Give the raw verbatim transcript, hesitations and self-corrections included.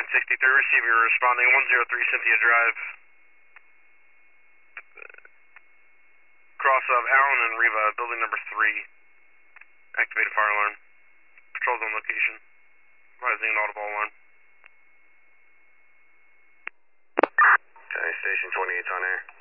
sixty-three, receiver responding one oh three Cynthia Drive. Cross of Allen and Riva, building number three. Activated fire alarm. Patrols on location. Rising an audible alarm. Okay, station twenty-eight's on air.